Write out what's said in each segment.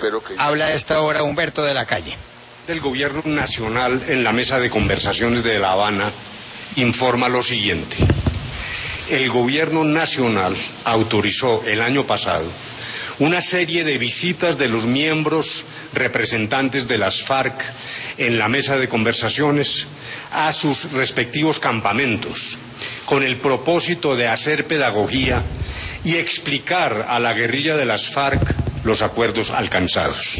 espero que... Habla a esta hora Humberto de la Calle. El Gobierno Nacional en la mesa de conversaciones de La Habana informa lo siguiente. El Gobierno Nacional autorizó el año pasado una serie de visitas de los miembros representantes de las FARC en la mesa de conversaciones a sus respectivos campamentos, con el propósito de hacer pedagogía y explicar a la guerrilla de las FARC los acuerdos alcanzados.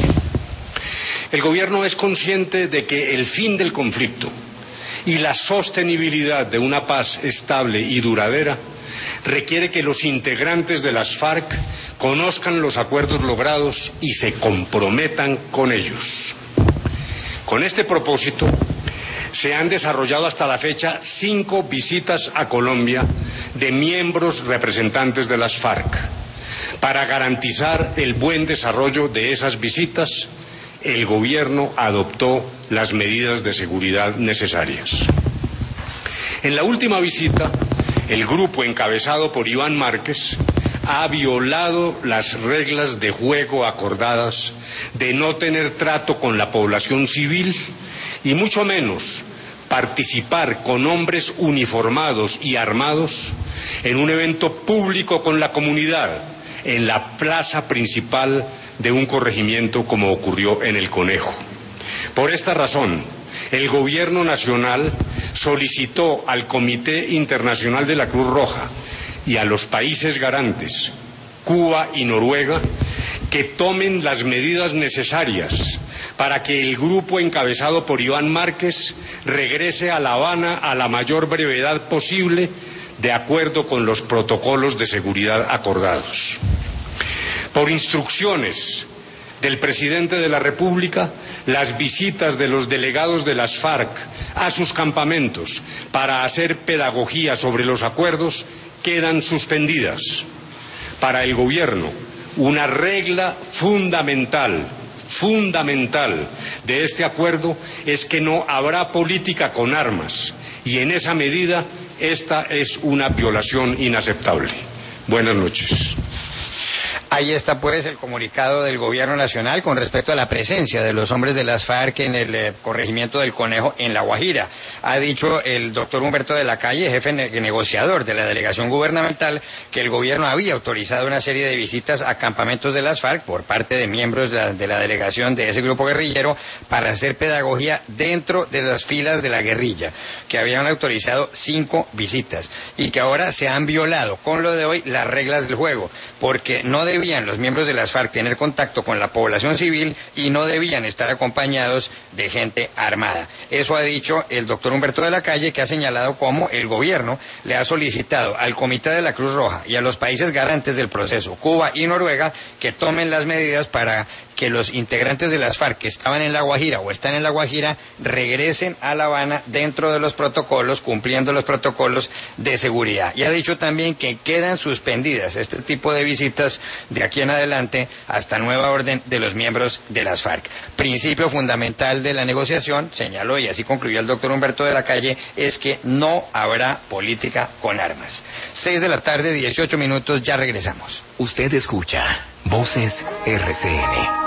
El Gobierno es consciente de que el fin del conflicto y la sostenibilidad de una paz estable y duradera requiere que los integrantes de las FARC conozcan los acuerdos logrados y se comprometan con ellos. Con este propósito, se han desarrollado hasta la fecha 5 visitas a Colombia de miembros representantes de las FARC. Para garantizar el buen desarrollo de esas visitas, el Gobierno adoptó las medidas de seguridad necesarias. En la última visita, el grupo encabezado por Iván Márquez ha violado las reglas de juego acordadas de no tener trato con la población civil y mucho menos participar con hombres uniformados y armados en un evento público con la comunidad en la plaza principal de un corregimiento como ocurrió en El Conejo. Por esta razón, el Gobierno Nacional solicitó al Comité Internacional de la Cruz Roja y a los países garantes, Cuba y Noruega, que tomen las medidas necesarias para que el grupo encabezado por Iván Márquez regrese a La Habana a la mayor brevedad posible, de acuerdo con los protocolos de seguridad acordados. Por instrucciones del presidente de la República, las visitas de los delegados de las FARC a sus campamentos para hacer pedagogía sobre los acuerdos quedan suspendidas. Para el Gobierno, una regla fundamental de este acuerdo es que no habrá política con armas, y en esa medida esta es una violación inaceptable. Buenas noches. Ahí está pues el comunicado del Gobierno Nacional con respecto a la presencia de los hombres de las FARC en el corregimiento del Conejo en La Guajira. Ha dicho el doctor Humberto de la Calle, jefe negociador de la delegación gubernamental, que el gobierno había autorizado una serie de visitas a campamentos de las FARC por parte de miembros de la delegación de ese grupo guerrillero para hacer pedagogía dentro de las filas de la guerrilla, que habían autorizado 5 visitas y que ahora se han violado con lo de hoy las reglas del juego, porque no debían los miembros de las FARC tener contacto con la población civil y no debían estar acompañados de gente armada. Eso ha dicho el doctor Humberto de la Calle, que ha señalado cómo el gobierno le ha solicitado al Comité de la Cruz Roja y a los países garantes del proceso, Cuba y Noruega, que tomen las medidas para que los integrantes de las FARC que estaban en La Guajira o están en La Guajira regresen a La Habana dentro de los protocolos, cumpliendo los protocolos de seguridad. Y ha dicho también que quedan suspendidas este tipo de visitas de aquí en adelante hasta nueva orden de los miembros de las FARC. Principio fundamental de la negociación, señaló, y así concluyó el doctor Humberto de la Calle, es que no habrá política con armas. 6 de la tarde, 18 minutos, ya regresamos. Usted escucha Voces RCN.